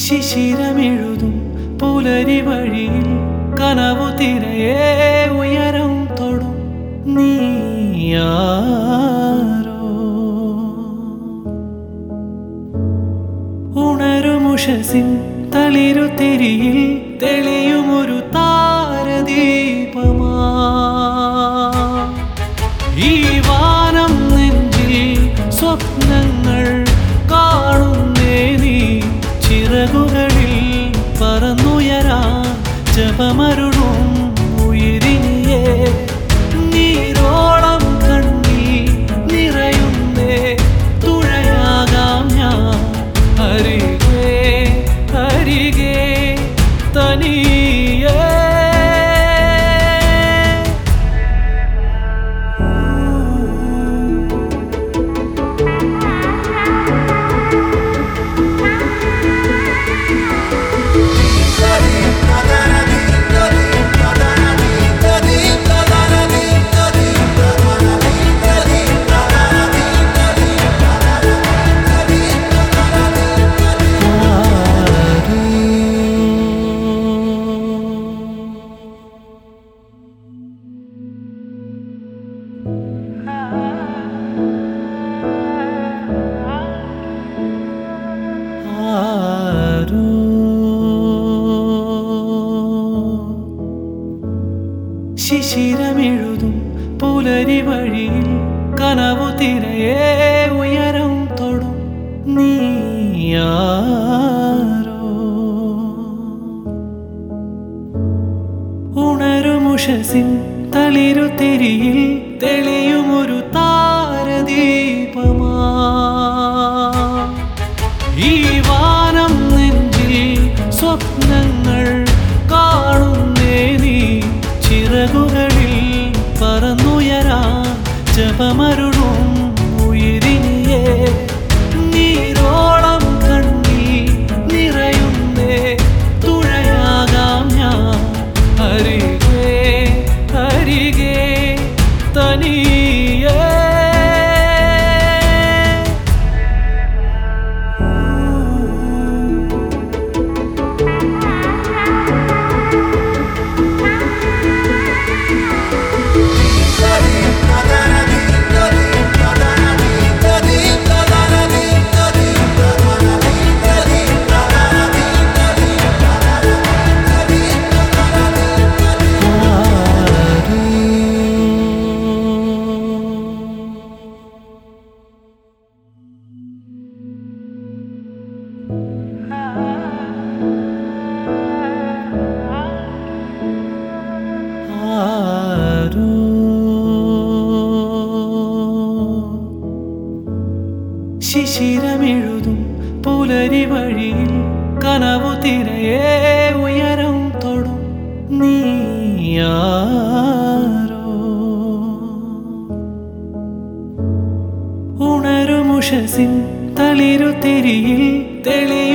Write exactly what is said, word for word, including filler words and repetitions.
ശിശിരമെഴുതും പുലരി വഴിയിൽ കനവു തിരയെ ഉയരം തൊടും നീയാരോ ഉണരുമുഷസിൻ തളിരു തിരിയിൽ തെളിയുമൊരു താരദീപമാ ഈ വാനം നെഞ്ചിൽ സ്വപ്നങ്ങൾ കാണുന്നേ നീ ചിറകുകളിൽ പറന്നുയരാൻ ജപമരുളും ഉയിരിനിയേ നീരോളം കണ്ണിൽ നിറയുന്നേ തുഴയാകാം ഞാൻ അരികെ അരികെ തനിയേ ശിശിരമെഴുതും പുലരി വഴിയിൽ കനവു തിരയെ ഉയരം തൊടും നീയാരോ ഉണരുമുഷസിൻ തളിരു തിരിയിൽ തെളിയുമൊരു താരദീപമാ ഈ വാനം നെഞ്ചിൽ സ്വപ്നങ്ങൾ കാണുന്നേ നീ ചിറകുകളിൽ പറന്നുയരാൻ ജപമരുളും ഉയിരിനിയേ നീരോളം കണ്ണിൽ നിറയുന്നേ തുഴയാകാം ഞാൻ അരികെ അരികെ തനിയേ ശിശിരമെഴുതും പുലരി വഴിയിൽ കനവു തിരയെ ഉയരം തൊടും നീയാരോ ഉണരുമുഷസിൻ തളിരു തിരിയിൽ തെളി